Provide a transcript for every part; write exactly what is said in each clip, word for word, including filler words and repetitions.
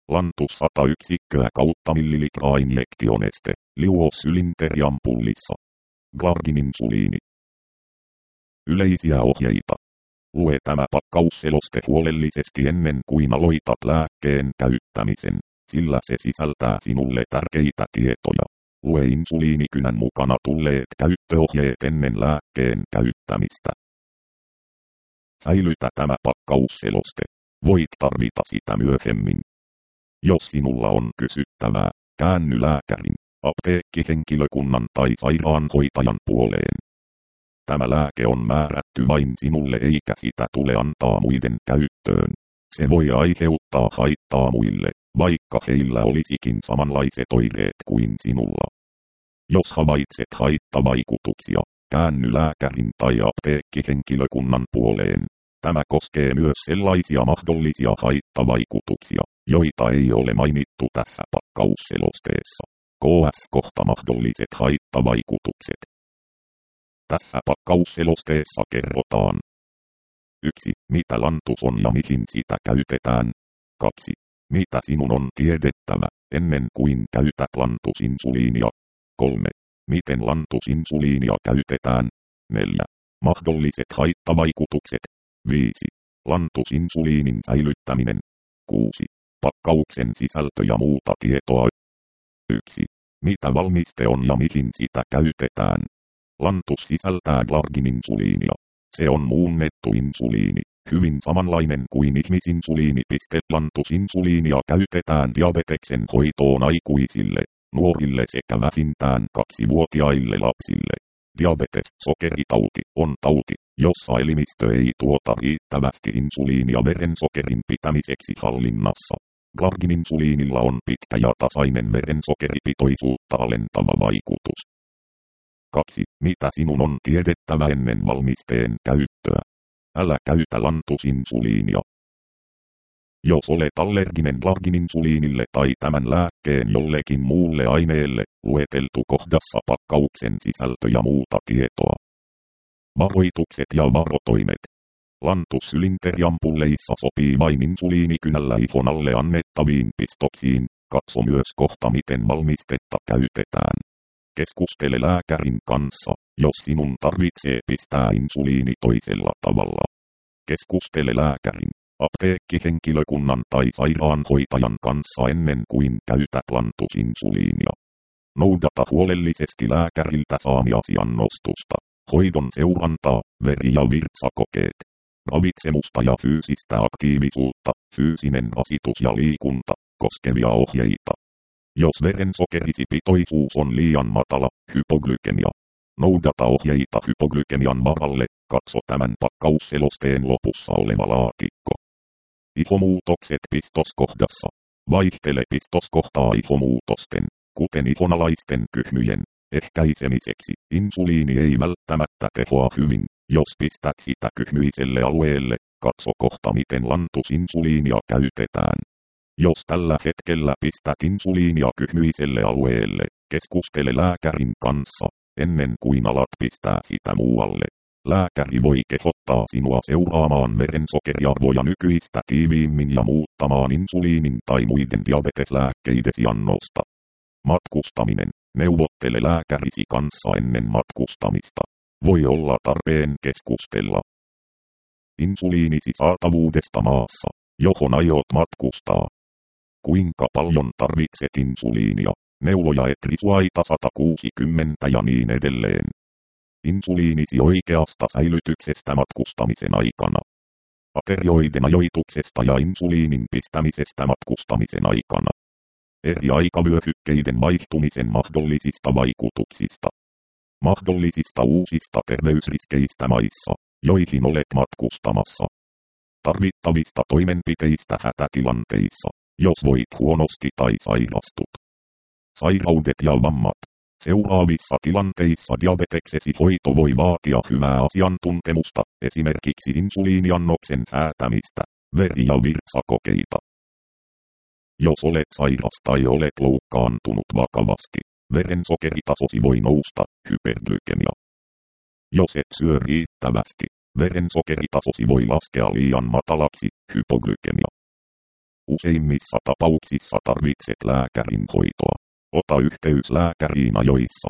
Lantus sata yksikköä kautta millilitraa injektioneste, liuossylinteriampullissa. Glargin insuliini. Yleisiä ohjeita. Lue tämä pakkausseloste huolellisesti ennen kuin aloitat lääkkeen käyttämisen, sillä se sisältää sinulle tärkeitä tietoja. Lue insuliinikynän mukana tulleet käyttöohjeet ennen lääkkeen käyttämistä. Säilytä tämä pakkausseloste. Voit tarvita sitä myöhemmin. Jos sinulla on kysyttävää, käänny lääkärin, apteekkihenkilökunnan tai sairaanhoitajan puoleen. Tämä lääke on määrätty vain sinulle eikä sitä tule antaa muiden käyttöön. Se voi aiheuttaa haittaa muille, vaikka heillä olisikin samanlaiset oireet kuin sinulla. Jos havaitset haittavaikutuksia, käänny lääkärin tai apteekkihenkilökunnan puoleen. Tämä koskee myös sellaisia mahdollisia haittavaikutuksia, joita ei ole mainittu tässä pakkausselosteessa. K S kohta mahdolliset haittavaikutukset. Tässä pakkausselosteessa kerrotaan. yksi. Mitä lantus on ja mihin sitä käytetään. kaksi. Mitä sinun on tiedettävä, ennen kuin käytät lantusinsuliinia. kolme. Miten lantusinsuliinia käytetään. neljä. Mahdolliset haittavaikutukset. viisi. Lantusinsuliinin säilyttäminen. kuusi. Pakkauksen sisältö ja muuta tietoa. yksi. Mitä valmiste on ja mihin sitä käytetään. Lantus sisältää Glargin insuliinia. Se on muunnettu insuliini, hyvin samanlainen kuin ihmisinsuliini. Lantusinsuliinia käytetään diabeteksen hoitoon aikuisille, nuorille sekä vähintään kaksivuotiaille lapsille. Diabetes, sokeritauti, on tauti, jossa elimistö ei tuota riittävästi insuliinia verensokerin pitämiseksi hallinnassa. Glargin insuliinilla on pitkä ja tasainen verensokeripitoisuutta alentava vaikutus. kaksi. Mitä sinun on tiedettävä ennen valmisteen käyttöä? Älä käytä lantusinsuliinia. Jos olet allerginen Glargin insuliinille tai tämän lääkkeen jollekin muulle aineelle, lueteltu kohdassa pakkauksen sisältö ja muuta tietoa. Varoitukset ja varotoimet. Lantussylinteriampulleissa sopii vain insuliinikynällä ihon alle annettaviin pistoksiin. Katso myös kohta miten valmistetta käytetään. Keskustele lääkärin kanssa, jos sinun tarvitsee pistää insuliini toisella tavalla. Keskustele lääkärin, apteekkihenkilökunnan tai sairaanhoitajan kanssa ennen kuin käytät lantusinsuliinia. Noudata huolellisesti lääkäriltä saamiasi annostusta, hoidon seurantaa, veri- ja virtsakokeet, ravitsemusta ja fyysistä aktiivisuutta, fyysinen rasitus ja liikunta, koskevia ohjeita. Jos verensokerisi pitoisuus on liian matala, hypoglykemia. Noudata ohjeita hypoglykemian varalle, katso tämän pakkausselosteen lopussa oleva laatikko. Ihomuutokset pistoskohdassa. Vaihtele pistoskohtaa ihomuutosten, kuten ihonalaisten kyhmyjen, ehkäisemiseksi. Insuliini ei välttämättä tehoa hyvin, jos pistät sitä kyhmyiselle alueelle, katso kohta miten lantusinsuliinia käytetään. Jos tällä hetkellä pistät insuliinia kyhmyiselle alueelle, keskustele lääkärin kanssa, ennen kuin alat pistää sitä muualle. Lääkäri voi kehottaa sinua seuraamaan verensokeriarvoja nykyistä tiiviimmin ja muuttamaan insuliinin tai muiden diabeteslääkkeidesi annosta. Matkustaminen. Neuvottele lääkärisi kanssa ennen matkustamista. Voi olla tarpeen keskustella insuliinisi saatavuudesta maassa, johon aiot matkustaa. Kuinka paljon tarvitset insuliinia, neuloja et risuaita sata kuusikymmentä ja niin edelleen. Insuliinisi oikeasta säilytyksestä matkustamisen aikana. Aterioiden ajoituksesta ja insuliinin pistämisestä matkustamisen aikana. Eri aikavyöhykkeiden vaihtumisen mahdollisista vaikutuksista. Mahdollisista uusista terveysriskeistä maissa, joihin olet matkustamassa. Tarvittavista toimenpiteistä hätätilanteissa, jos voit huonosti tai sairastut. Sairaudet ja vammat. Seuraavissa tilanteissa diabeteksesi hoito voi vaatia hyvää asiantuntemusta, esimerkiksi insuliiniannoksen säätämistä, veri- ja virtsakokeita. Jos olet sairas tai olet loukkaantunut vakavasti, verensokeritasosi voi nousta, hyperglykemia. Jos et syö riittävästi, verensokeritasosi voi laskea liian matalaksi, hypoglykemia. Useimmissa tapauksissa tarvitset lääkärin hoitoa. Ota yhteys lääkäriin ajoissa.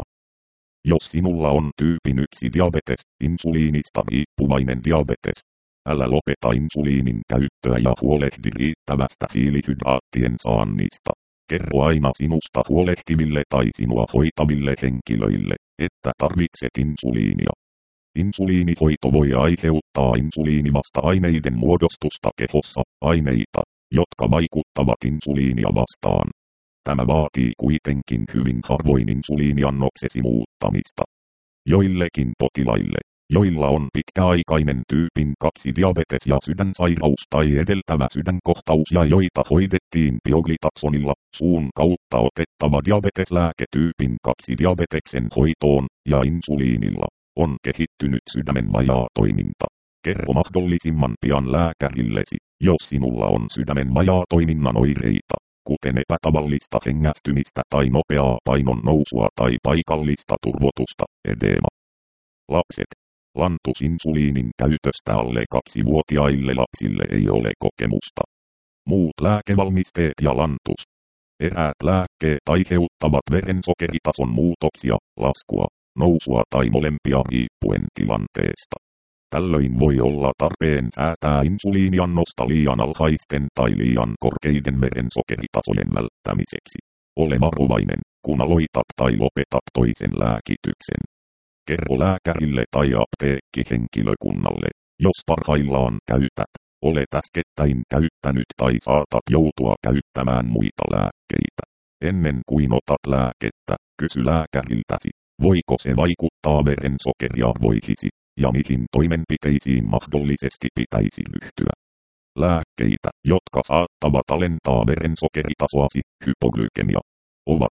Jos sinulla on tyypin yksi diabetes, insuliinista riippuvainen diabetes, älä lopeta insuliinin käyttöä ja huolehdi riittävästä hiilihydraattien saannista. Kerro aina sinusta huolehtiville tai sinua hoitaville henkilöille, että tarvitset insuliinia. Insuliinihoito voi aiheuttaa insuliinivasta-aineiden muodostusta kehossa, aineita, jotka vaikuttavat insuliinia vastaan. Tämä vaatii kuitenkin hyvin harvoin insuliiniannoksesi muuttamista. Joillekin potilaille, joilla on pitkäaikainen tyypin kaksi diabetes ja sydänsairaus tai edeltävä sydänkohtaus ja joita hoidettiin pioglitaxonilla, suun kautta otettava diabeteslääke tyypin kaksi diabeteksen hoitoon ja insuliinilla, on kehittynyt sydämen vajaatoiminta. Kerro mahdollisimman pian lääkärillesi, jos sinulla on sydämen vajaatoiminnan oireita, kuten epätavallista hengästymistä tai nopeaa painon nousua tai paikallista turvotusta, edeema. Lapset. Lantusinsuliinin käytöstä alle kaksivuotiaille lapsille ei ole kokemusta. Muut lääkevalmisteet ja lantus. Eräät lääkkeet aiheuttavat verensokeritason muutoksia, laskua, nousua tai molempia riippuen tilanteesta. Tällöin voi olla tarpeen säätää insuliiniannosta liian alhaisten tai liian korkeiden verensokeritasojen välttämiseksi. Ole varovainen, kun aloitat tai lopetat toisen lääkityksen. Kerro lääkärille tai apteekkihenkilökunnalle, jos parhaillaan käytät, olet äskettäin käyttänyt tai saatat joutua käyttämään muita lääkkeitä. Ennen kuin otat lääkettä, kysy lääkäriltäsi, voiko se vaikuttaa verensokeriarvoihisi, ja mihin toimenpiteisiin mahdollisesti pitäisi ryhtyä. Lääkkeitä, jotka saattavat alentaa verensokeritasoasi, hypoglykemia, ovat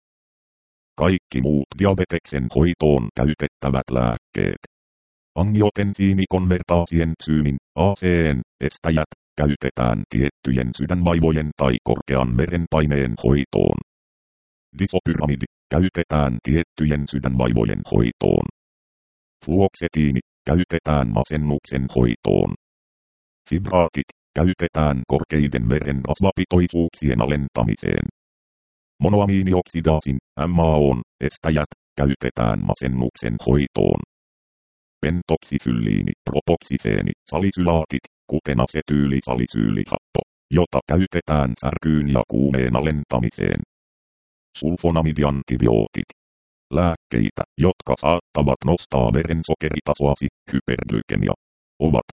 kaikki muut diabeteksen hoitoon käytettävät lääkkeet. Angiotensiinikonvertaasientsyymin, A C N, estäjät, käytetään tiettyjen sydänvaivojen tai korkean verenpaineen hoitoon. Disopyramidi, käytetään tiettyjen sydänvaivojen hoitoon. Fluoksetiini, käytetään masennuksen hoitoon. Fibraatit, käytetään korkeiden verenrasvapitoisuuksien alentamiseen. Monoamiinioksidaasin, M A O:n, estäjät, käytetään masennuksen hoitoon. Pentoksifylliini, propoksifeeni, salisylaatit, kuten asetyylisalisyylihappo, jota käytetään särkyyn ja kuumeen alentamiseen. Sulfonamidiantibiootit. Lääkkeitä, jotka saattavat nostaa verensokeritasoasi, hyperglykemia, ovat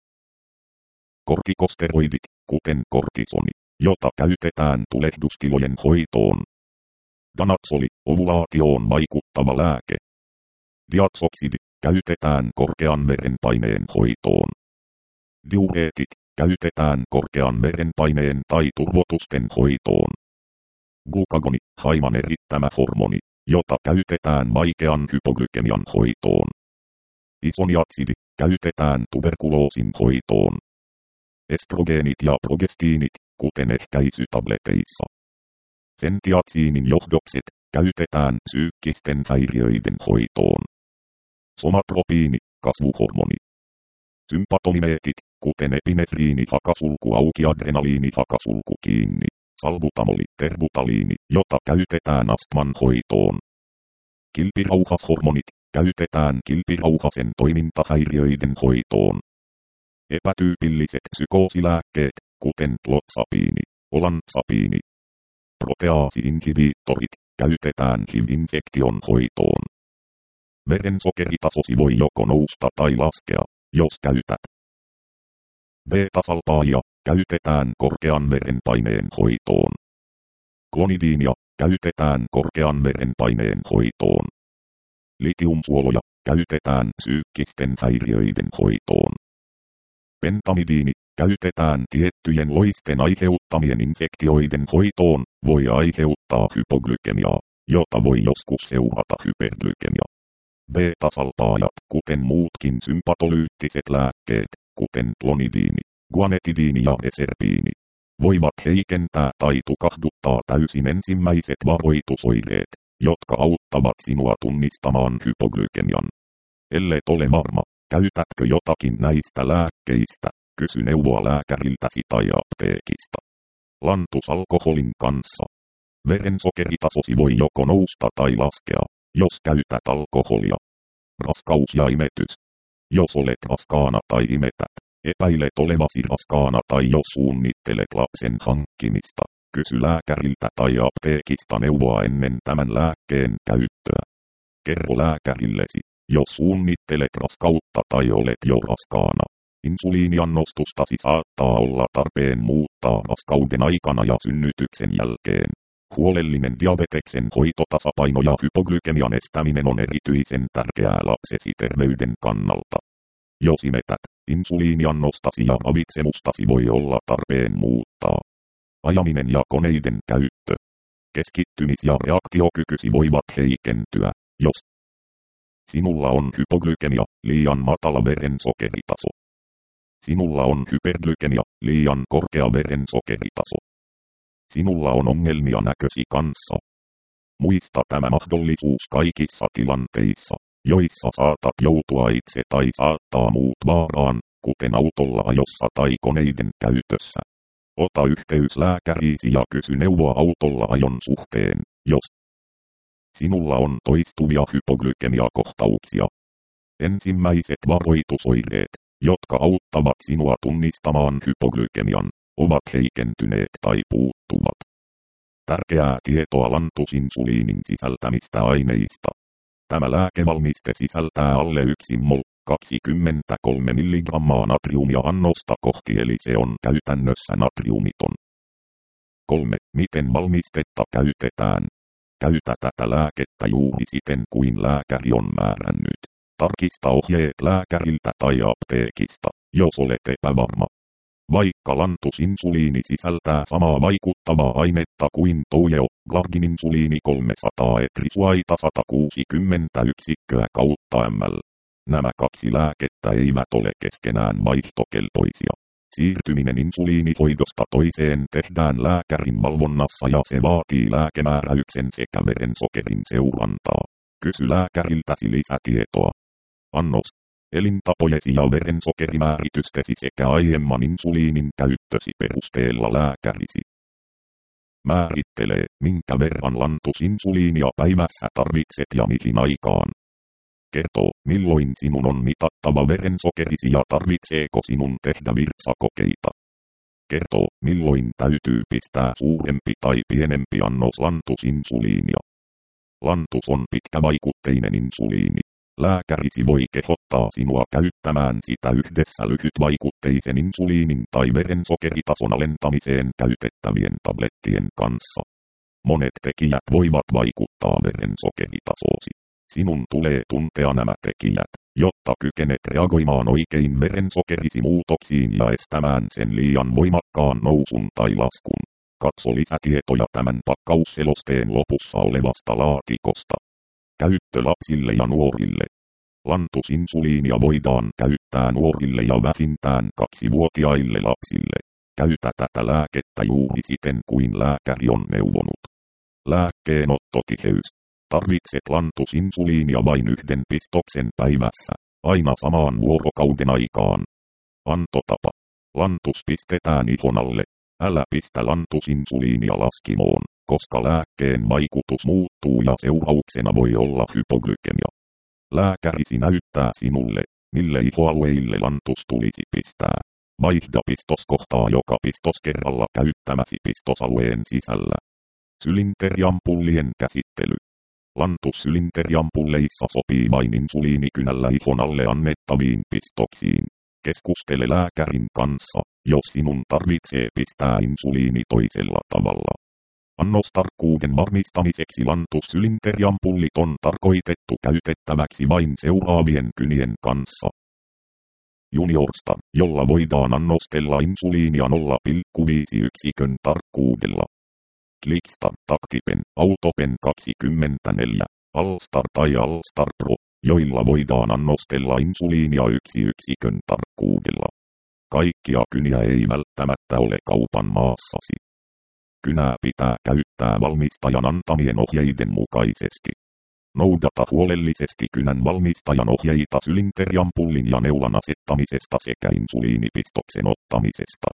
kortikosteroidit, kuten kortisoni, jota käytetään tulehdustilojen hoitoon. Ganaxoli, ovulaatioon vaikuttava lääke. Diazoksidi, käytetään korkean verenpaineen hoitoon. Diureetit, käytetään korkean verenpaineen tai turvotusten hoitoon. Glukagoni, haiman erittämä hormoni, jota käytetään vaikean hypoglykemian hoitoon. Isoniatsidi, käytetään tuberkuloosin hoitoon. Estrogeenit ja progestiinit, kuten ehkäisytableteissa. Fentiatsiinin johdokset, käytetään psyykkisten häiriöiden hoitoon. Somatropiini, kasvuhormoni. Sympatonimeetit, kuten epinefriini hakasulku auki adrenaliini hakasulku kiinni. Salbutamoli, terbutaliini, jota käytetään astman hoitoon. Kilpirauhashormonit, käytetään kilpirauhasen toimintahäiriöiden hoitoon. Epätyypilliset psykoosilääkkeet, kuten klotsapiini, olansapiini. Proteaasi-inhibiittorit, käytetään H I V-infektion hoitoon. Verensokeritasosi voi joko nousta tai laskea, jos käytät beta-salpaajia, käytetään korkean verenpaineen hoitoon. Klonidiinia, käytetään korkean verenpaineen hoitoon. Litiumsuoloja, käytetään psyykkisten häiriöiden hoitoon. Pentamidiini, käytetään tiettyjen loisten aiheuttamien infektioiden hoitoon, voi aiheuttaa hypoglykemiaa, jota voi joskus seurata hyperglykemia. Beta-salpaajat, kuten muutkin sympatolyyttiset lääkkeet, kuten klonidiini, guanetidiini ja eserpiini, voivat heikentää tai tukahduttaa täysin ensimmäiset varoitusoireet, jotka auttavat sinua tunnistamaan hypoglykemian. Ellet ole varma, käytätkö jotakin näistä lääkkeistä, kysy neuvoa lääkäriltäsi tai apteekista. Lantusalkoholin kanssa. Verensokeritasosi voi joko nousta tai laskea, jos käytät alkoholia. Raskaus ja imetys. Jos olet raskaana tai imetät, epäilet olevasi raskaana tai jos suunnittelet lapsen hankkimista, kysy lääkäriltä tai apteekista neuvoa ennen tämän lääkkeen käyttöä. Kerro lääkärillesi, jos suunnittelet raskautta tai olet jo raskaana. Insuliiniannostustasi saattaa olla tarpeen muuttaa raskauden aikana ja synnytyksen jälkeen. Huolellinen diabeteksen hoitotasapaino ja hypoglykemian estäminen on erityisen tärkeää lapsesi terveyden kannalta. Jos imetät, insuliiniannostasi ja ravitsemustasi voi olla tarpeen muuttaa. Ajaminen ja koneiden käyttö. Keskittymis- ja reaktiokykysi voivat heikentyä, jos sinulla on hypoglykemia, liian matala verensokeritaso. Sinulla on hyperglykemia, liian korkea verensokeritaso. Sinulla on ongelmia näkösi kanssa. Muista tämä mahdollisuus kaikissa tilanteissa, joissa saatat joutua itse tai saattaa muut vaaraan, kuten autolla ajossa tai koneiden käytössä. Ota yhteys lääkäriisi ja kysy neuvoa autolla ajon suhteen, jos sinulla on toistuvia hypoglykemiakohtauksia. Ensimmäiset varoitusoireet, jotka auttavat sinua tunnistamaan hypoglykemian, ovat heikentyneet tai puuttuvat. Tärkeää tietoa lantusinsuliinin sisältämistä aineista. Tämä lääkevalmiste sisältää alle yksi mol, kaksikymmentäkolme milligrammaa natriumia annosta kohti eli se on käytännössä natriumiton. kolme. Miten valmistetta käytetään? Käytä tätä lääkettä juuri siten kuin lääkäri on määrännyt. Tarkista ohjeet lääkäriltä tai apteekista, jos olet epävarma. Vaikka lantusinsuliini sisältää samaa vaikuttavaa ainetta kuin toujeo, glargininsuliini kolmesataa etrisuaita sata kuusikymmentä yksikköä kautta ml. Nämä kaksi lääkettä eivät ole keskenään vaihtokelpoisia. Siirtyminen insuliinihoidosta toiseen tehdään lääkärin valvonnassa ja se vaatii lääkemääräyksen sekä verensokerin seurantaa. Kysy lääkäriltäsi lisätietoa. Annos. Elintapojesi ja verensokerimääritystesi sekä aiemman insuliinin käyttösi perusteella lääkärisi määrittelee, minkä verran lantusinsuliinia päivässä tarvitset ja mihin aikaan. Kertoo, milloin sinun on mitattava verensokerisi ja tarvitseeko sinun tehdä virtsakokeita. Kertoo, milloin täytyy pistää suurempi tai pienempi annos lantusinsuliinia. Lantus on pitkävaikutteinen insuliini. Lääkärisi voi kehottaa sinua käyttämään sitä yhdessä lyhytvaikutteisen insuliinin tai verensokeritason alentamiseen käytettävien tablettien kanssa. Monet tekijät voivat vaikuttaa verensokeritasosi. Sinun tulee tuntea nämä tekijät, jotta kykenet reagoimaan oikein verensokerisi muutoksiin ja estämään sen liian voimakkaan nousun tai laskun. Katso lisätietoja tämän pakkausselosteen lopussa olevasta laatikosta. Käyttö lapsille ja nuorille. Lantusinsuliinia voidaan käyttää nuorille ja vähintään kaksivuotiaille lapsille. Käytä tätä lääkettä juuri siten kuin lääkäri on neuvonut. Lääkkeenottotiheys. Tarvitset lantusinsuliinia vain yhden pistoksen päivässä, aina samaan vuorokauden aikaan. Antotapa. Lantus pistetään ihon alle. Älä pistä lantusinsuliinia laskimoon, koska lääkkeen vaikutus muuttuu ja seurauksena voi olla hypoglykemia. Lääkärisi näyttää sinulle, mille ihoalueille lantus tulisi pistää. Vaihda pistoskohtaa joka pistos kerralla käyttämäsi pistosalueen sisällä. Sylinteriampullien käsittely. Lantussylinteriampulleissa sopii vain insuliinikynällä ihon alle annettaviin pistoksiin. Keskustele lääkärin kanssa, jos sinun tarvitsee pistää insuliini toisella tavalla. Annostarkkuuden varmistamiseksi lantussylinteriampullit on tarkoitettu käytettäväksi vain seuraavien kynien kanssa. Juniorstar, jolla voidaan annostella insuliinia nolla pilkku viisi yksikön tarkkuudella. Clickstar, Tactipen, Autopen kaksikymmentäneljä, Allstar tai Allstar Pro, joilla voidaan annostella insuliinia yksi yksikön tarkkuudella. Kaikkia kyniä ei välttämättä ole kaupan maassasi. Kynää pitää käyttää valmistajan antamien ohjeiden mukaisesti. Noudata huolellisesti kynän valmistajan ohjeita sylinteriampullin ja neulan asettamisesta sekä insuliinipistoksen ottamisesta.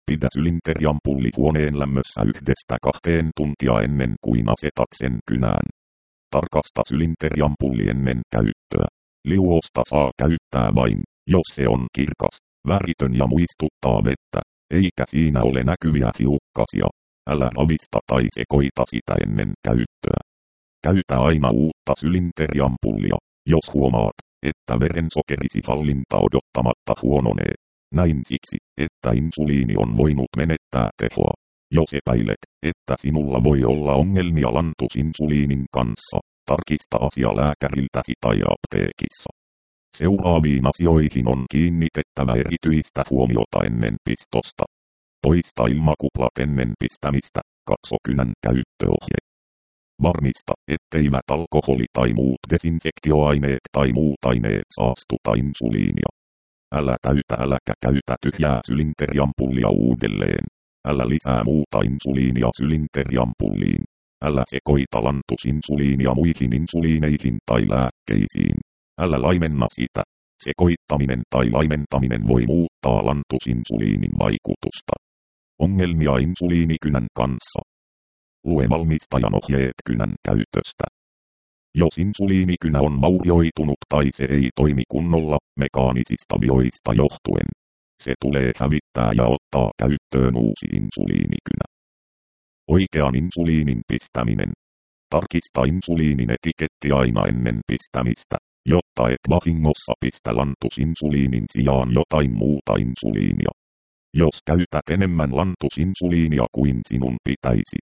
Pidä sylinteriampulli huoneen lämmössä yhdestä kahteen tuntia ennen kuin asetat sen kynään. Tarkasta sylinteriampulli ennen käyttöä. Liuosta saa käyttää vain, jos se on kirkas, väritön ja muistuttaa vettä, eikä siinä ole näkyviä hiukkasia. Älä ravista tai sekoita sitä ennen käyttöä. Käytä aina uutta sylinteriampullia, jos huomaat, että verensokerisi hallinta odottamatta huononee. Näin siksi, että insuliini on voinut menettää tehoa. Jos epäilet, että sinulla voi olla ongelmia lantusinsuliinin kanssa, tarkista asia lääkäriltäsi tai apteekissa. Seuraaviin asioihin on kiinnitettävä erityistä huomiota ennen pistosta. Poista ilmakuplat ennen pistämistä, katso kynän käyttöohje. Varmista, etteivät alkoholi tai muut desinfektioaineet tai muut aineet saastuta insuliinia. Älä täytä äläkä käytä tyhjää sylinteriampullia uudelleen. Älä lisää muuta insuliinia sylinteriampulliin. Älä sekoita lantusinsuliinia muihin insuliineihin tai lääkkeisiin. Älä laimenna sitä. Sekoittaminen tai laimentaminen voi muuttaa lantusinsuliinin vaikutusta. Ongelmia insuliinikynän kanssa. Lue valmistajan ohjeet kynän käytöstä. Jos insuliinikynä on vaurioitunut tai se ei toimi kunnolla, mekaanisista vioista johtuen, se tulee hävittää ja ottaa käyttöön uusi insuliinikynä. Oikean insuliinin pistäminen. Tarkista insuliinin etiketti aina ennen pistämistä, jotta et vahingossa pistä lantusinsuliinin sijaan jotain muuta insuliinia. Jos käytät enemmän lantusinsuliinia kuin sinun pitäisi.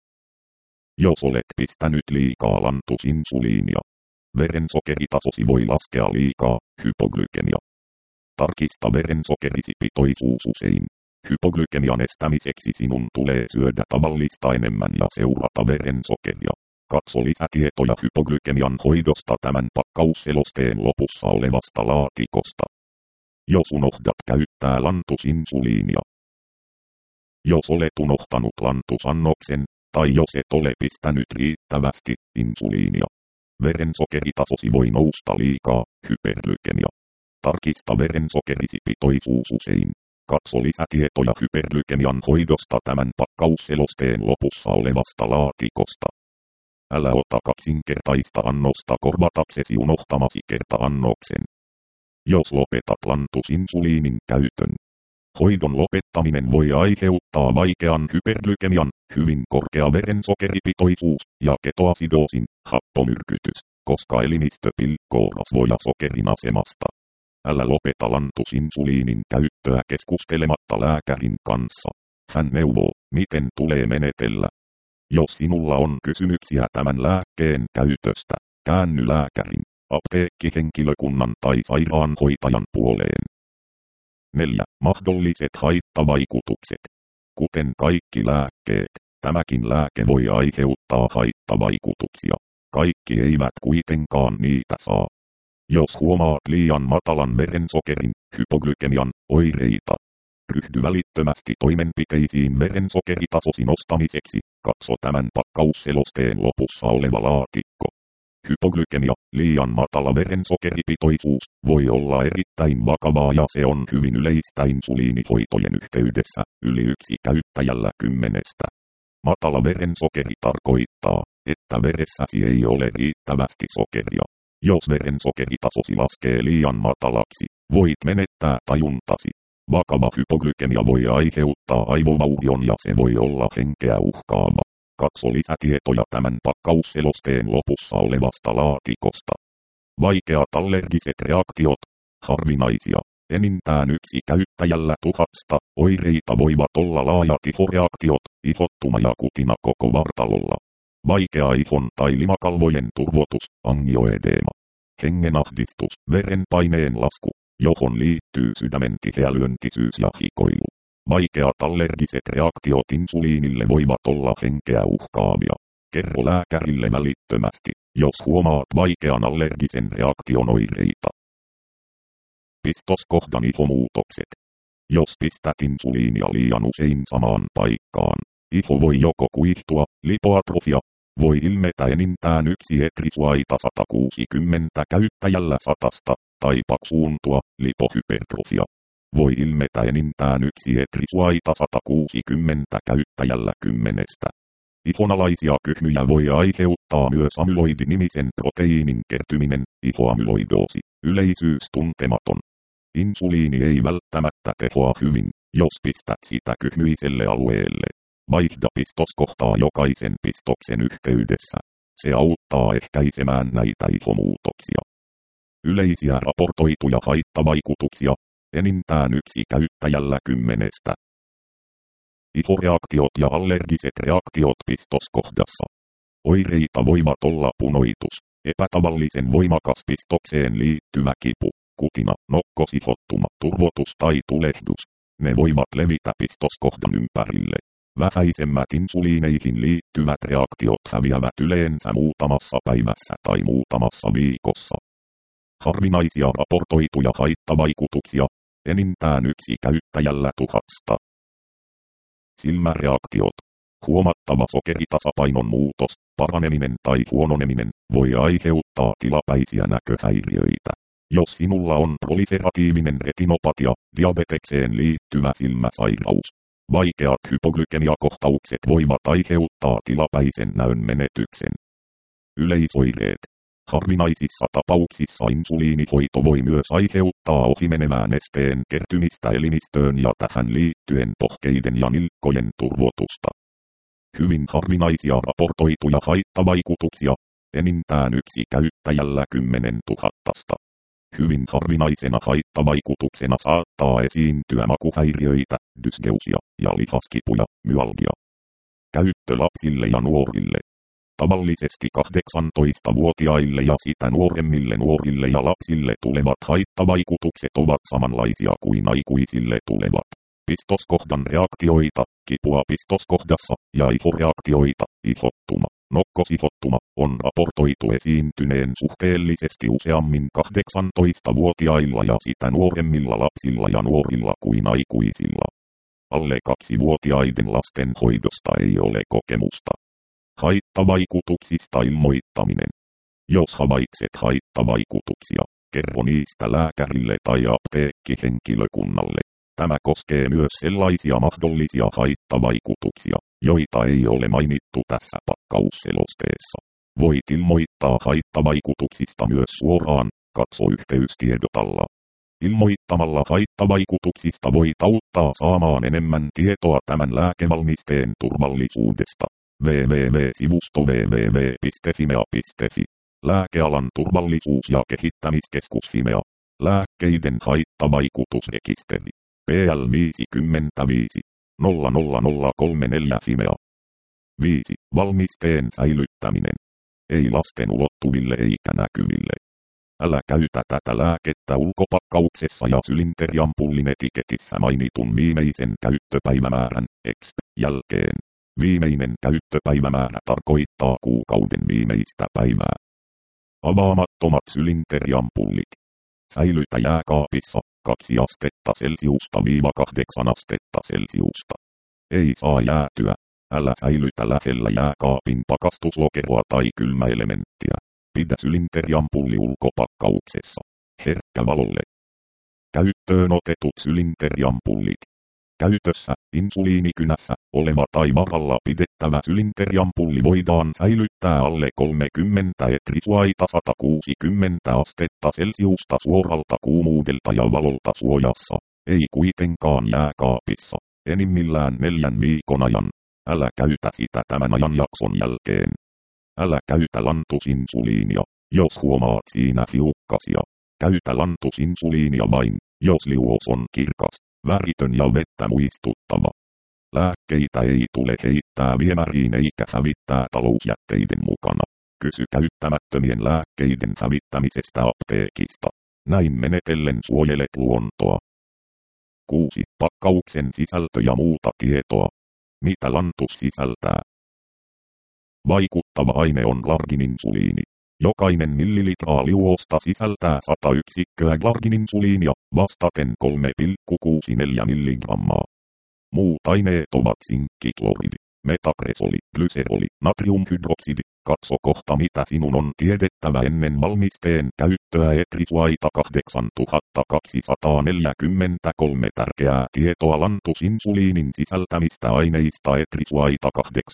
Jos olet pistänyt liikaa lantusinsuliinia, verensokeritasosi voi laskea liikaa, hypoglykemia. Tarkista verensokerisi pitoisuus usein. Hypoglykemian estämiseksi sinun tulee syödä tavallista enemmän ja seurata verensokeria. Katso lisätietoja hypoglykemian hoidosta tämän pakkausselosteen lopussa olevasta laatikosta. Jos unohdat käyttää lantusinsuliinia. Jos olet unohtanut lantusannoksen, tai jos et ole pistänyt riittävästi insuliinia, verensokeritasosi voi nousta liikaa, hyperglykemia. Tarkista verensokerisi pitoisuus usein. Katso lisätietoja hyperglykemian hoidosta tämän pakkausselosteen lopussa olevasta laatikosta. Älä ota kaksinkertaista annosta korvataksesi unohtamasi kerta-annoksen. Jos lopetat lantusinsuliinin käytön, hoidon lopettaminen voi aiheuttaa vaikean hyperglykemian, hyvin korkea verensokeripitoisuus ja ketoasidoosin, happomyrkytys, koska elimistö pilkkoo rasvoja sokerin asemasta. Älä lopeta lantusinsuliinin käyttöä keskustelematta lääkärin kanssa. Hän neuvoo, miten tulee menetellä. Jos sinulla on kysymyksiä tämän lääkkeen käytöstä, käänny lääkärin, apteekkihenkilökunnan tai sairaanhoitajan puoleen. neljä. Mahdolliset haittavaikutukset. Kuten kaikki lääkkeet, tämäkin lääke voi aiheuttaa haittavaikutuksia. Kaikki eivät kuitenkaan niitä saa. Jos huomaat liian matalan verensokerin, hypoglykemian, oireita, ryhdy välittömästi toimenpiteisiin verensokeritasosi nostamiseksi, katso tämän pakkausselosteen lopussa oleva laatikko. Hypoglykemia, liian matala verensokeripitoisuus, voi olla erittäin vakavaa ja se on hyvin yleistä insuliinihoitojen yhteydessä, yli yksi käyttäjällä kymmenestä. Matala verensokeri tarkoittaa, että veressäsi ei ole riittävästi sokeria. Jos verensokeritasosi laskee liian matalaksi, voit menettää tajuntasi. Vakava hypoglykemia voi aiheuttaa aivovaurion ja se voi olla henkeä uhkaava. Katso lisätietoja tämän pakkausselosteen lopussa olevasta laatikosta. Vaikeat allergiset reaktiot, harvinaisia, enintään yksi käyttäjällä tuhasta, oireita voivat olla laajat ihoreaktiot, ihottuma ja kutina koko vartalolla. Vaikea ihon tai limakalvojen turvotus, angioedeema. Hengenahdistus, verenpaineen lasku, johon liittyy sydämen tiheälyöntisyys ja hikoilu. Vaikeat allergiset reaktiot insuliinille voivat olla henkeä uhkaavia. Kerro lääkärille välittömästi, jos huomaat vaikean allergisen reaktion oireita. Pistoskohdan ihomuutokset. Jos pistät insuliinia liian usein samaan paikkaan, iho voi joko kuihtua, lipoatrofia, voi ilmetä enintään yksi etrisuaita sata kuusikymmentä käyttäjällä satasta, tai paksuuntua, lipohypertrofia. Voi ilmetä enintään yksi etrisuaita sata kuusikymmentä käyttäjällä kymmenestä. Ihonalaisia kyhmyjä voi aiheuttaa myös amyloidinimisen proteiinin kertyminen, ihoamyloidoosi, yleisyys tuntematon. Insuliini ei välttämättä tehoa hyvin, jos pistät sitä kyhmyiselle alueelle. Vaihda pistoskohtaa jokaisen pistoksen yhteydessä. Se auttaa ehkäisemään näitä ihomuutoksia. Yleisiä raportoituja haittavaikutuksia, enintään yksi käyttäjällä kymmenestä. Ihoreaktiot ja allergiset reaktiot pistoskohdassa. Oireita voivat olla punoitus, epätavallisen voimakas pistokseen liittyvä kipu, kutina, nokkosihottuma, turvotus tai tulehdus. Ne voivat levitä pistoskohdan ympärille. Vähäisemmät insuliineihin liittyvät reaktiot häviävät yleensä muutamassa päivässä tai muutamassa viikossa. Harvinaisia raportoituja haittavaikutuksia, enintään yksi käyttäjällä tuhasta. Silmäreaktiot. Huomattava sokeritasapainon muutos, paraneminen tai huononeminen voi aiheuttaa tilapäisiä näköhäiriöitä. Jos sinulla on proliferatiivinen retinopatia, diabetekseen liittyvä silmäsairaus, vaikeat hypoglykemiakohtaukset voivat aiheuttaa tilapäisen näön menetyksen. Yleisoireet. Harvinaisissa tapauksissa insuliinihoito voi myös aiheuttaa ohimenevää nesteen kertymistä elimistöön ja tähän liittyen pohkeiden ja nilkkojen turvotusta. Hyvin harvinaisia raportoituja haittavaikutuksia, enintään yksi käyttäjällä kymmenen tuhattasta. Hyvin harvinaisena haittavaikutuksena saattaa esiintyä makuhäiriöitä, dysgeusia ja lihaskipuja, myalgia. Käyttö lapsille ja nuorille. Tavallisesti kahdeksantoistavuotiaille ja sitä nuoremmille nuorille ja lapsille tulevat haittavaikutukset ovat samanlaisia kuin aikuisille tulevat. Pistoskohdan reaktioita, kipua pistoskohdassa ja ihoreaktioita, ihottuma, nokkosihottuma, on raportoitu esiintyneen suhteellisesti useammin kahdeksantoistavuotiailla ja sitä nuoremmilla lapsilla ja nuorilla kuin aikuisilla. Alle kaksivuotiaiden lasten hoidosta ei ole kokemusta. Haittavaikutuksista ilmoittaminen. Jos havaitset haittavaikutuksia, kerro niistä lääkärille tai apteekkihenkilökunnalle. Tämä koskee myös sellaisia mahdollisia haittavaikutuksia, joita ei ole mainittu tässä pakkausselosteessa. Voit ilmoittaa haittavaikutuksista myös suoraan, katso yhteystiedotalla. Ilmoittamalla haittavaikutuksista voit auttaa saamaan enemmän tietoa tämän lääkevalmisteen turvallisuudesta. double-u double-u double-u piste sivusto double-u double-u double-u piste fimea piste fi. Lääkealan turvallisuus- ja kehittämiskeskus Fimea. Lääkkeiden haittavaikutusrekisteri. P L viisikymmentäviisi nolla nolla nolla kolme neljä Fimea. viisi. Valmisteen säilyttäminen. Ei lasten ulottuville eikä näkyville. Älä käytä tätä lääkettä ulkopakkauksessa ja sylinteriampullin etiketissä mainitun viimeisen käyttöpäivämäärän X jälkeen. Viimeinen käyttöpäivämäärä tarkoittaa kuukauden viimeistä päivää. Avaamattomat sylinteriampullit. Säilytä jääkaapissa kaksi astetta Celsiusta viiva kahdeksan astetta Celsiusta. Ei saa jäätyä. Älä säilytä lähellä jääkaapin pakastuslokeroa tai kylmäelementtiä. Pidä sylinteriampulli ulkopakkauksessa. Herkkä valolle. Käyttöön otetut sylinteriampullit. Käytössä, insuliinikynässä, oleva tai varalla pidettävä sylinteriampulli voidaan säilyttää alle kolmekymmentä etrisuaita sata kuusikymmentä astetta Celsiusta suoralta kuumuudelta ja valolta suojassa, ei kuitenkaan jääkaapissa, enimmillään neljän viikon ajan. Älä käytä sitä tämän ajanjakson jälkeen. Älä käytä lantusinsuliinia, jos huomaat siinä hiukkasia. Käytä lantusinsuliinia vain, jos liuos on kirkas, väritön ja vettä muistuttava. Lääkkeitä ei tule heittää viemäriin eikä hävittää talousjätteiden mukana. Kysy käyttämättömien lääkkeiden hävittämisestä apteekista. Näin menetellen suojelet luontoa. kuusi. Pakkauksen sisältö ja muuta tietoa. Mitä lantus sisältää? Vaikuttava aine on glargininsuliini. Jokainen millilitraa liuosta sisältää sata yksikköä glargininsuliinia, vastaten kolme pilkku kuusikymmentäneljä milligrammaa. Muut aineet ovat sinkkikloridi, Metakresoli, glyseroli, natriumhydroksidi. Katso kohta mitä sinun on tiedettävä ennen valmisteen käyttöä. Etrisuaita kahdeksantuhattakaksisataaneljäkymmentäkolme tärkeää tietoa lantusinsuliinin sisältämistä aineista. Etrisuaita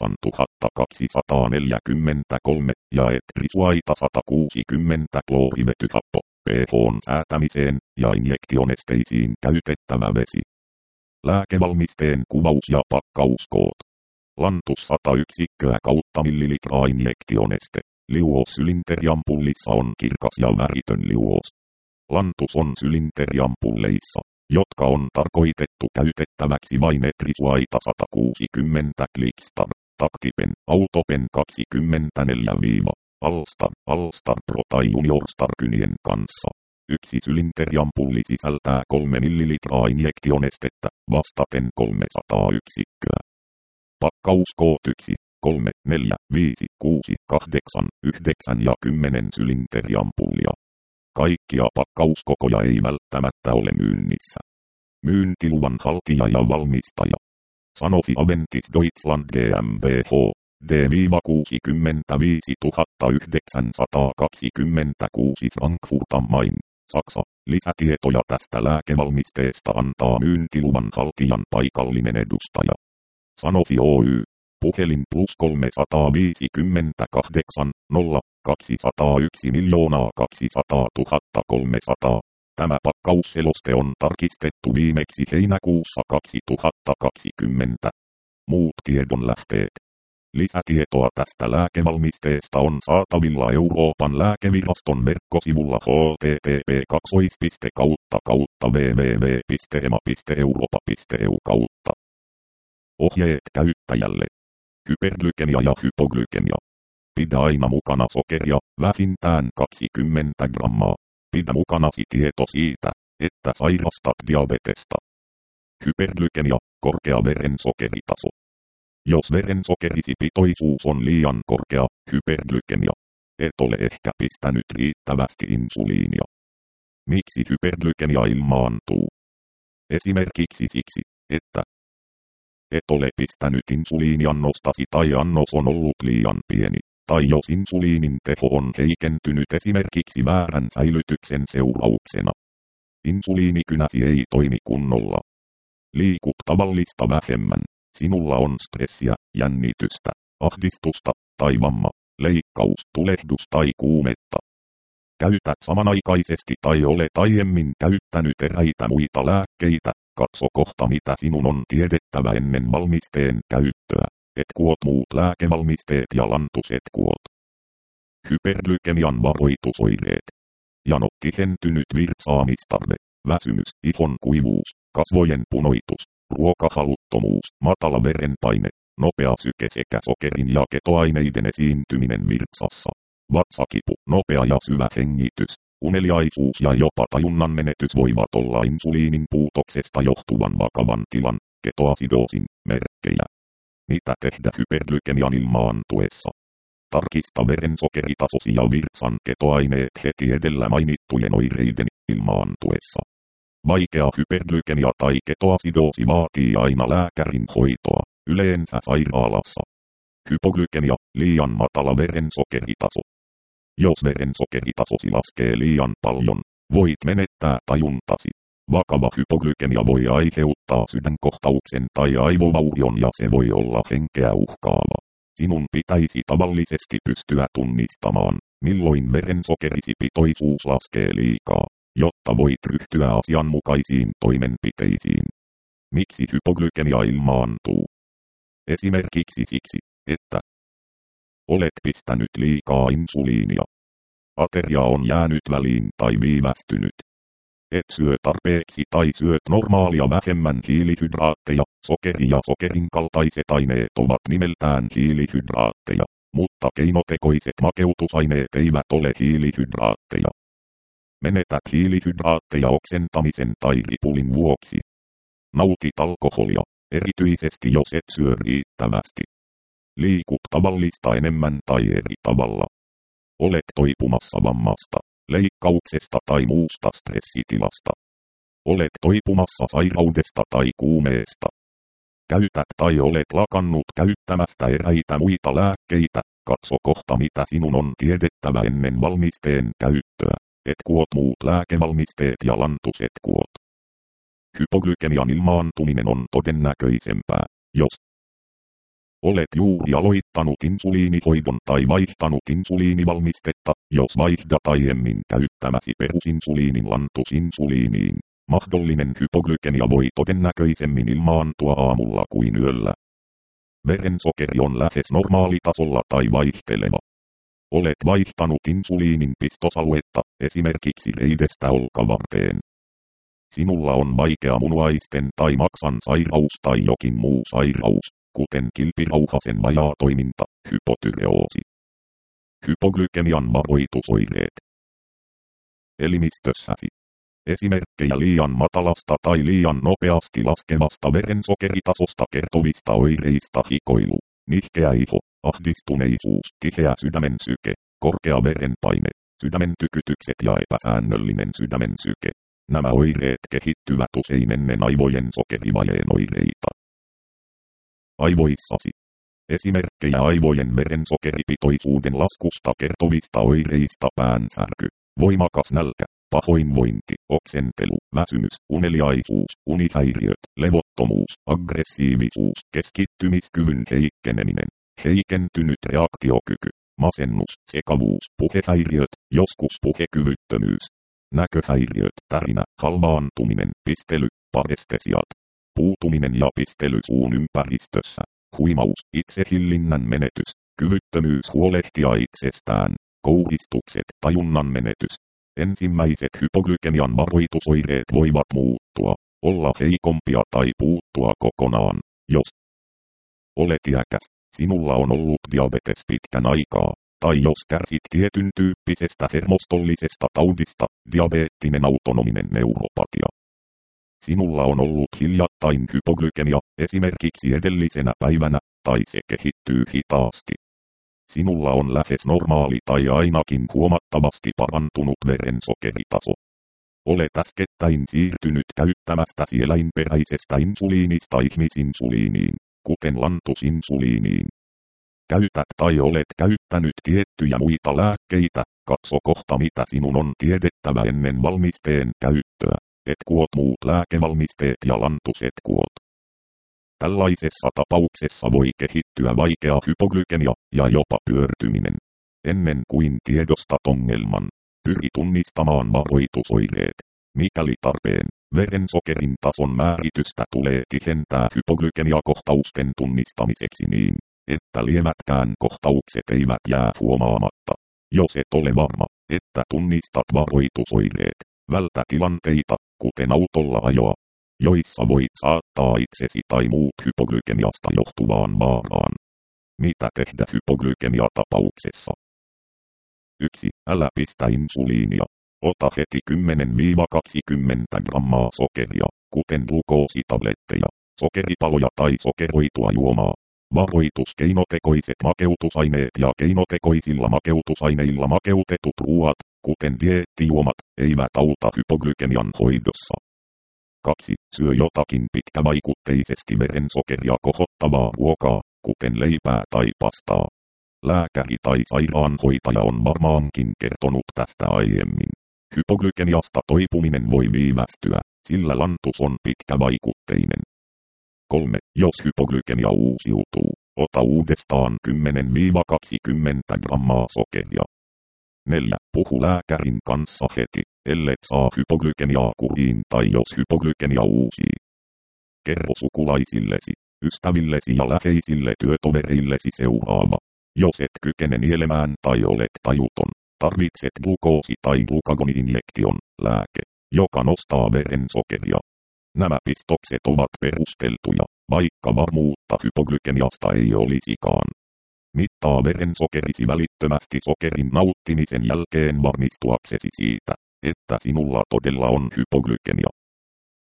kahdeksantuhattakaksisataaneljäkymmentäkolme ja etrisuaita sata kuusikymmentä kloorivetyhappo pH:n säätämiseen ja injektionesteisiin käytettävä vesi. Lääkevalmisteen kuvaus ja pakkauskoot. Lantus sata yksikköä kautta millilitraa injektioneste. Liuos sylinteriampullissa on kirkas ja väritön liuos. Lantus on sylinteriampulleissa, jotka on tarkoitettu käytettäväksi vain etrisuaita sata kuusikymmentä Clickstar, Tactipen, Autopen kaksikymmentäneljä Alstar, Alstar Pro tai Juniorstar kynien kanssa. Yksi sylinteriampulli sisältää kolme millilitraa injektionestettä, vastaten kolmesataa yksikköä. Pakkauskoot yksi, kolme, neljä, viisi, kuusi, kahdeksan, yhdeksän ja kymmenen sylinteriampullia. Kaikkia pakkauskokoja ei välttämättä ole myynnissä. Myyntiluvan haltija ja valmistaja. Sanofi Aventis Deutschland GmbH, D kuusikymmentäviisituhattayhdeksänsataakaksikymmentäkuusi Frankfurt am Main, Saksa. Lisätietoja tästä lääkevalmisteesta antaa myyntiluvan haltijan paikallinen edustaja. Sanofi Oy. Puhelin plus kolme viisi kahdeksan nolla kaksisataayksi kaksisataa kolmesataa. Tämä pakkausseloste on tarkistettu viimeksi heinäkuussa kaksituhattakaksikymmentä. Muut tiedonlähteet. Lisätietoa tästä lääkevalmisteesta on saatavilla Euroopan lääkeviraston verkkosivulla h t t p kautta kautta w w w piste e m a piste europa piste e u kautta. Ohjeet käyttäjälle. Hyperglykemia ja hypoglykemia. Pidä aina mukana sokeria, vähintään kaksikymmentä grammaa. Pidä mukanasi tieto siitä, että sairastat diabetesta. Hyperglykemia, korkea verensokeritaso. Jos verensokerisipitoisuus on liian korkea, hyperglykemia. Et ole ehkä pistänyt riittävästi insuliinia. Miksi hyperglykemia ilmaantuu? Esimerkiksi siksi, että et ole pistänyt insuliiniannostasi tai annos on ollut liian pieni, tai jos insuliinin teho on heikentynyt esimerkiksi väärän säilytyksen seurauksena. Insuliinikynäsi ei toimi kunnolla. Liikut tavallista vähemmän. Sinulla on stressiä, jännitystä, ahdistusta, tai vamma, leikkaus, tulehdus tai kuumetta. Käytät samanaikaisesti tai olet aiemmin käyttänyt eräitä muita lääkkeitä. Katso kohta mitä sinun on tiedettävä ennen valmisteen käyttöä, et kuot muut lääkevalmisteet ja lantus et kuot. Hyperglykemian varoitusoireet. Jano, tihentynyt virtsaamistarve, väsymys, ihon kuivuus, kasvojen punoitus, ruokahaluttomuus, matala verenpaine, nopea syke sekä sokerin ja ketoaineiden esiintyminen virtsassa, vatsakipu, nopea ja syvä hengitys. Uneliaisuus ja jopa tajunnan menetys voivat olla insuliinin puutoksesta johtuvan vakavan tilan, ketoasidoosin, merkkejä. Mitä tehdä hyperglykemian ilmaantuessa? Tarkista verensokeritasosi ja virtsan ketoaineet heti edellä mainittujen oireiden ilmaantuessa. Vaikea hyperglykemia tai ketoasidoosi vaatii aina lääkärin hoitoa, yleensä sairaalassa. Hypoglykemia, liian matala verensokeritaso. Jos verensokeritasosi laskee liian paljon, voit menettää tajuntasi. Vakava hypoglykemia voi aiheuttaa sydänkohtauksen tai aivovaurion ja se voi olla henkeä uhkaava. Sinun pitäisi tavallisesti pystyä tunnistamaan, milloin verensokerisipitoisuus laskee liikaa, jotta voit ryhtyä asianmukaisiin toimenpiteisiin. Miksi hypoglykemia ilmaantuu? Esimerkiksi siksi, että olet pistänyt liikaa insuliinia. Ateria on jäänyt väliin tai viivästynyt. Et syö tarpeeksi tai syöt normaalia vähemmän hiilihydraatteja. Sokeri ja sokerin kaltaiset aineet ovat nimeltään hiilihydraatteja, mutta keinotekoiset makeutusaineet eivät ole hiilihydraatteja. Menetät hiilihydraatteja oksentamisen tai ripulin vuoksi. Nautit alkoholia, erityisesti jos et syö riittävästi. Liikut tavallista enemmän tai eri tavalla. Olet toipumassa vammasta, leikkauksesta tai muusta stressitilasta. Olet toipumassa sairaudesta tai kuumeesta. käytät tai olet lakannut käyttämästä eräitä muita lääkkeitä, katso kohta mitä sinun on tiedettävä ennen valmisteen käyttöä, et kuot muut lääkevalmisteet ja lantuset kuot. Hypoglykemian ilmaantuminen on todennäköisempää, jos olet juuri aloittanut insuliinihoidon tai vaihtanut insuliinivalmistetta, jos vaihdat aiemmin käyttämäsi perusinsuliinin lantusinsuliiniin. Mahdollinen hypoglykemia voi todennäköisemmin ilmaantua aamulla kuin yöllä. Verensokeri on lähes normaalitasolla tai vaihteleva. Olet vaihtanut insuliinin pistosaluetta, esimerkiksi reidestä olkavarteen. Sinulla on vaikea munuaisten tai maksan sairaus tai jokin muu sairaus, kuten kilpirauhasen vajaatoiminta, hypotyreoosi. Hypoglykemian varoitusoireet. Elimistössäsi. Esimerkkejä liian matalasta tai liian nopeasti laskevasta verensokeritasosta kertovista oireista hikoilu, nihkeä iho, ahdistuneisuus, tiheä sydämen syke, korkea verenpaine, sydämen tykytykset ja epäsäännöllinen sydämen syke. Nämä oireet kehittyvät usein ennen aivojen sokerivajeen oireita. Aivoissasi. Esimerkkejä aivojen verensokeripitoisuuden laskusta kertovista oireista päänsärky, voimakas nälkä, pahoinvointi, oksentelu, väsymys, uneliaisuus, unihäiriöt, levottomuus, aggressiivisuus, keskittymiskyvyn heikkeneminen, heikentynyt reaktiokyky, masennus, sekavuus, puhehäiriöt, joskus puhekyvyttömyys, näköhäiriöt, tärinä, halvaantuminen, pistely, parestesiat, puutuminen ja pistely suun ympäristössä, huimaus, itsehillinnän menetys, kyvyttömyys huolehtia itsestään, kouhistukset, tajunnan menetys. Ensimmäiset hypoglykemian varoitusoireet voivat muuttua, olla heikompia tai puuttua kokonaan, jos olet iäkäs, sinulla on ollut diabetes pitkän aikaa, tai jos kärsit tietyn tyyppisestä hermostollisesta taudista, diabeettinen autonominen neuropatia. Sinulla on ollut hiljattain hypoglykemia, esimerkiksi edellisenä päivänä, tai se kehittyy hitaasti. Sinulla on lähes normaali tai ainakin huomattavasti parantunut verensokeritaso. Olet äskettäin siirtynyt käyttämästä eläinperäisestä insuliinista ihmisinsuliiniin, kuten lantusinsuliiniin. Käytät tai olet käyttänyt tiettyjä muita lääkkeitä, katso kohta mitä sinun on tiedettävä ennen valmisteen käyttöä, et kuot muut lääkevalmisteet ja lantuset kuot. Tällaisessa tapauksessa voi kehittyä vaikea hypoglykemia ja jopa pyörtyminen. Ennen kuin tiedostat ongelman, pyri tunnistamaan varoitusoireet. Mikäli tarpeen, verensokerin tason määritystä tulee tihentää hypoglykemiakohtausten tunnistamiseksi niin, että lievätkään kohtaukset eivät jää huomaamatta. Jos et ole varma, että tunnistat varoitusoireet, vältä tilanteita, kuten autolla ajoa, joissa voit saattaa itsesi tai muut hypoglykemiasta johtuvaan vaaraan. Mitä tehdä hypoglykemiatapauksessa? yksi. Älä pistä insuliinia. Ota heti kymmenen kaksikymmentä grammaa sokeria, kuten glukoositabletteja, sokeripaloja tai sokeroitua juomaa. Varoitus: keinotekoiset makeutusaineet ja keinotekoisilla makeutusaineilla makeutetut ruuat, kuten dieettijuomat, eivät auta hypoglykemian hoidossa. kaksi. Syö jotakin pitkävaikutteisesti verensokeria kohottavaa ruokaa, kuten leipää tai pastaa. Lääkäri tai sairaanhoitaja on varmaankin kertonut tästä aiemmin. Hypoglykemiasta toipuminen voi viivästyä, sillä lantus on pitkävaikutteinen. kolme. Jos hypoglykemia uusiutuu, ota uudestaan kymmenen kaksikymmentä grammaa sokeria. neljä. Puhu lääkärin kanssa heti, ellet saa hypoglykemiaa kuriin tai jos hypoglykemia uusii. Kerro sukulaisillesi, ystävillesi ja läheisille työtovereillesi seuraava. Jos et kykene nielemään tai olet tajuton, tarvitset glukoosi- tai glukagoni-injektion, lääke, joka nostaa verensokeria. Nämä pistokset ovat perusteltuja, vaikka varmuutta hypoglykemiasta ei olisikaan. Mittaa verensokerisi välittömästi sokerin nauttimisen jälkeen varmistuaksesi siitä, että sinulla todella on hypoglykemia.